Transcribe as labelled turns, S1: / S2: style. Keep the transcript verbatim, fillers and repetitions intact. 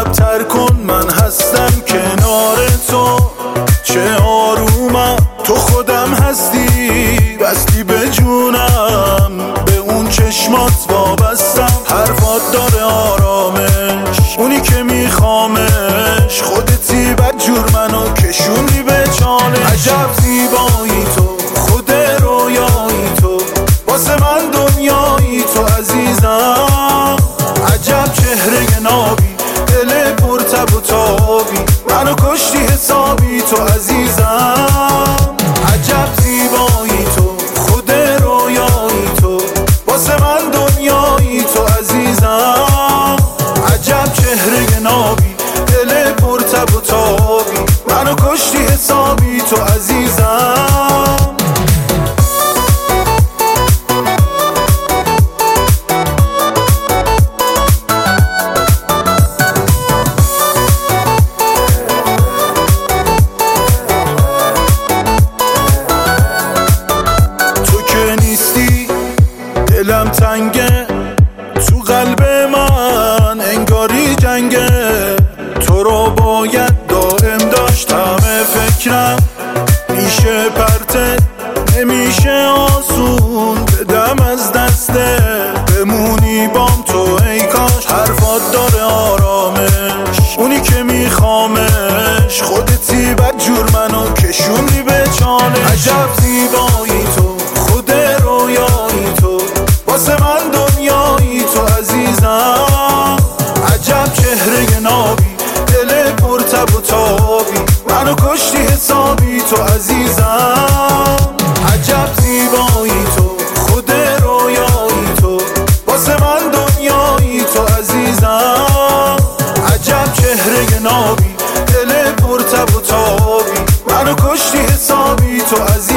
S1: تر کن، من هستم کنار تو. چه آرومم تو خودم هستی، بستی به جونم، به اون چشمات وابستم. حرفات داره آرامش، اونی که میخوامش. خودتی بدجور منو کشوندی به چالش. عجب زیبایی تو، خود رویایی تو، واسه من دنیایی تو عزیزم. عجب چهره نابی، دل پر تب و تابی، منو کشتی حسابی تو عزیزم. عجب زیبایی تو، خود رویایی تو، واسه من دنیایی تو عزیزم. عجب چهره نابی، دل پر تب و تابی، منو کشتی حسابی تو عزیزم. دلم تنگه تو قلب من، انگاری جنگه. تو رو باید دائم داشتم فکرم، میشه پرته نمیشه آسون بدم از دسته. بمونی بام تو ای کاش، حرفات داره آرامش، اونی که میخوامش. خودتی بدجور منو کشوندی به چالش. عجب زیبایی تو، خود رویایی تو، واسه من دنیایی تو عزیزم. عجب چهره نابی، دل پر تب و تابی، منو کشتی حسابی تو عزیزم. عجب زیبایی تو، خود رویایی تو، واسه من دنیایی تو عزیزم. عجب چهره نابی، دل پر تب و تابی، منو کشتی حسابی تو عزیزم.